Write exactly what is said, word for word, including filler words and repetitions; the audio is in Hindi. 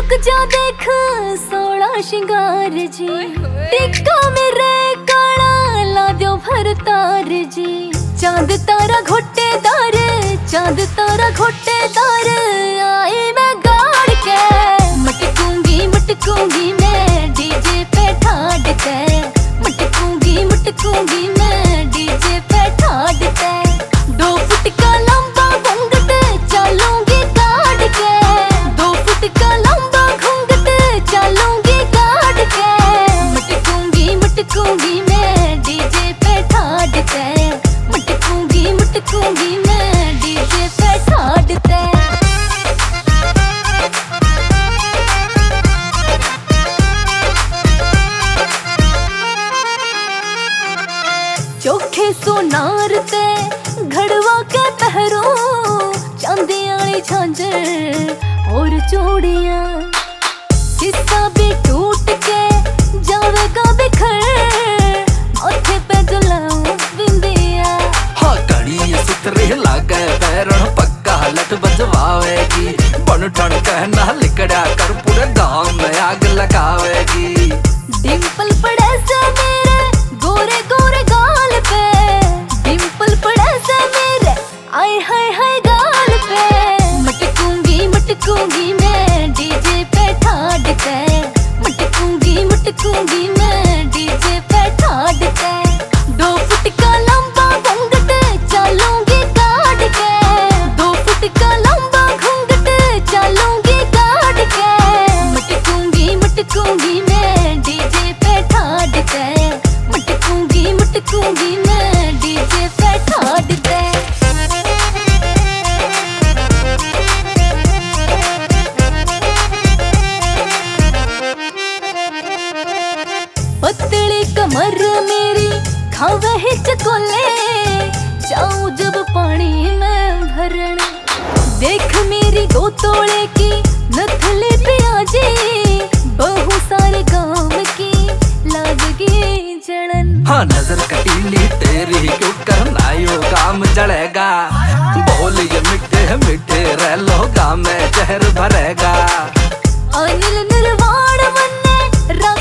रुक जा देख सोला श्रृंगार जी, टिक्का मेरे काला ला दो भरतार जी। चांद तारा घोटेदार, चांद तारा घोटेदार, आई मैं गाड़ के मटकूंगी मटकूंगी मैं डीजे पे ठाड़ के, मटकूंगी मटकूंगी मैं डीजे पे ठाड़ के। दो फुट का लंबा घूंघट चलूंगी काट के, दो फुट का लंबा घूंघट चलूंगी काट के। मटकूंगी मटकूंगी मैं डीजे पे ठाड़ के, मटकूंगी मटकूंगी मैं डीजे पे ठाड़ के। चोखे सोनार ते घड़वा के पहरो, चांदी आली झांझर और चूड़ियां, शीशा भी टूट के जावेगा बिखर, माथे पे दुलाऊं बिंदिया। हाँ कड़ी सुतरे लागे पैरण पक्का लट बजवावेगी, बन ठन कहना लिकड़ा कर पूरे गांव में आग लगावेगी। डिंपल पड़े से मेरे गोरे गोरे गाल पे, डिंपल पड़े से मेरे आए हाय हाय गाल पे। मटकूंगी मटकूंगी मैं डीजे पे ठाड़ के, मटकूंगी मटकूंगी मैं डीजे पे ठाड़ के। दो फुट का लंबा घूंघट चलूंगी काट के, दो फुट का लंबा घूंघट चलूंगी काट के। मटकूंगी मटकूंगी मैं डीजे पे ठाड़ के, मटकूंगी मटकूंगी मैं डीजे पे ठाड़ के। पतली कमर मेरी खावे है चकोले, जाऊं जब पानी में भरण। देख मेरी दो तोड़े की नथली प्याजी, बहु सारे गांव की लगगी जलन। हाँ नजर कटीली तेरी क्यों करना यो काम जलेगा, बोल ये मिठे मिठे रह लो गाँव में जहर भरेगा। अनिल निर्वाण मन्ने